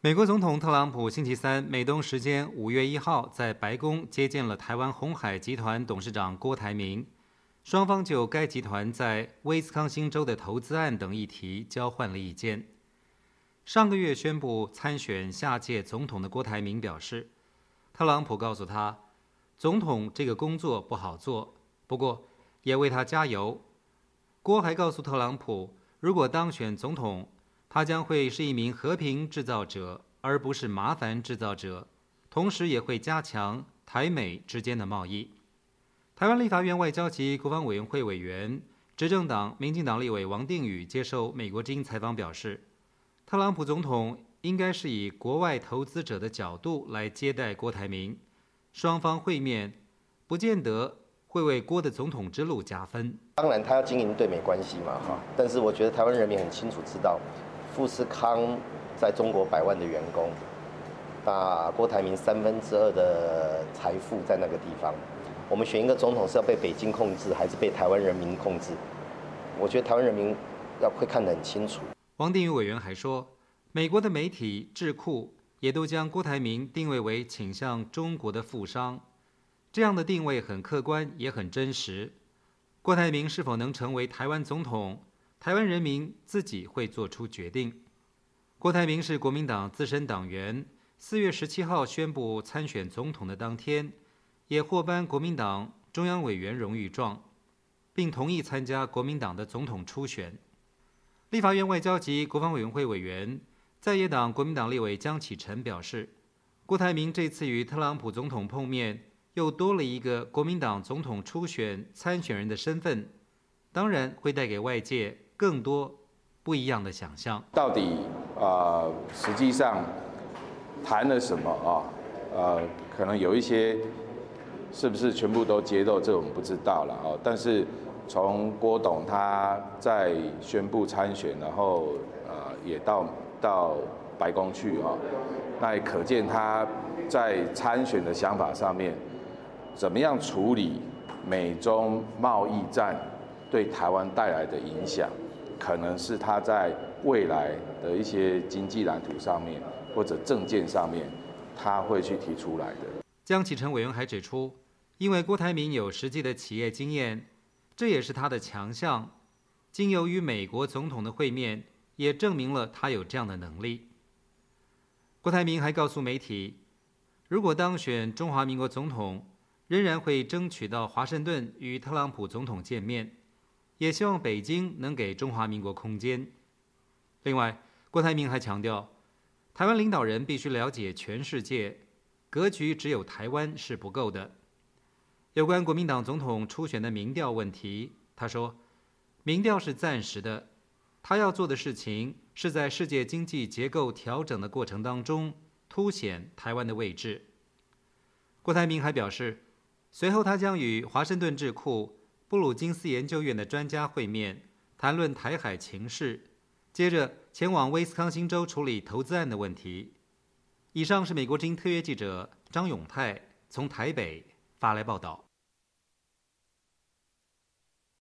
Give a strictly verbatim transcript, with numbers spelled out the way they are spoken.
美国总统特朗普星期三美东时间五月一号在白宫接见了台湾鸿海集团董事长郭台铭，双方就该集团在威斯康星州的投资案等议题交换了意见。上个月宣布参选下届总统的郭台铭表示，特朗普告诉他，总统这个工作不好做，不过也为他加油。郭还告诉特朗普，如果当选总统，他将会是一名和平制造者，而不是麻烦制造者，同时也会加强台美之间的贸易。台湾立法院外交及国防委员会委员、执政党民进党立委王定宇接受美国之音采访表示，特朗普总统应该是以国外投资者的角度来接待郭台铭，双方会面不见得会为郭的总统之路加分。 当然他要经营对美关系嘛，哈，但是我觉得台湾人民很清楚知道，富士康在中国百万的员工，那郭台铭三分之二的财富在那个地方。我们选一个总统是要被北京控制，还是被台湾人民控制？我觉得台湾人民要会看得很清楚。 王定宇委员还说，美国的媒体、智库也都将郭台铭定位为倾向中国的富商，这样的定位很客观，也很真实。郭台铭是否能成为台湾总统，台湾人民自己会做出决定。郭台铭是国民党资深党员，四月十七号宣布参选总统的当天，也获颁国民党中央委员荣誉状，并同意参加国民党的总统初选。立法院外交及国防委员会委员、在野党国民党立委江启臣表示，郭台铭这次与特朗普总统碰面，又多了一个国民党总统初选参选人的身份，当然会带给外界更多不一样的想象。 到底啊、呃，实际上谈了什么啊？呃，可能有一些是不是全部都揭露，这我们不知道了啊。但是从郭董他在宣布参选，然后呃也到到白宫去啊，那也可见他在参选的想法上面，怎么样处理美中贸易战对台湾带来的影响，可能是他在未来的一些经济蓝图上面或者政见上面，他会去提出来的。 江启臣委员还指出，因为郭台铭有实际的企业经验，这也是他的强项。经由与美国总统的会面，也证明了他有这样的能力。郭台铭还告诉媒体，如果当选中华民国总统，仍然会争取到华盛顿与特朗普总统见面，也希望北京能给中华民国空间。另外，郭台铭还强调，台湾领导人必须了解全世界，格局只有台湾是不够的。有关国民党总统初选的民调问题，他说，民调是暂时的，他要做的事情是在世界经济结构调整的过程当中凸显台湾的位置。郭台铭还表示，随后他将与华盛顿智库布鲁金斯研究院的专家会面，谈论台海情势，接着前往威斯康星州处理投资案的问题。以上是美国之音特约记者张永泰从台北发来报道。